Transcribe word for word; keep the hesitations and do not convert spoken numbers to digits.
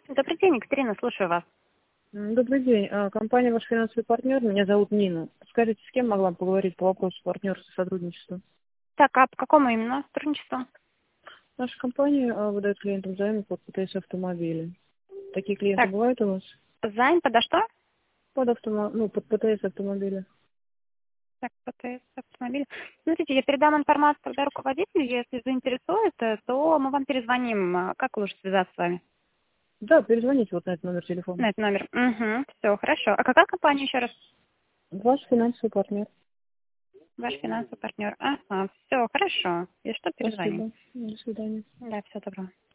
Добрый день, Екатерина, слушаю вас. М, Добрый день. А, Компания «Ваш финансовый партнер». Меня зовут Нина. Скажите, с кем могла бы поговорить по вопросу партнерства сотрудничества? Так, а по какому именно сотрудничеству? Наша компания а, выдает клиентам займы под ПТС автомобили. Такие клиенты Так, бывают у вас? займ подо что? Под автомо... ну, под ПТС автомобиля. Так, ПТС автомобиль. Смотрите, я передам информацию тогда руководителю, если заинтересует, э, то мы вам перезвоним. А как лучше связаться с вами? Да, перезвоните вот на этот номер телефона. На этот номер. Угу, все, хорошо. А какая компания еще раз? Ваш финансовый партнер. Ваш финансовый партнер. Ага, все, хорошо. И что, перезвоним. Спасибо. До свидания. Да, всего доброго.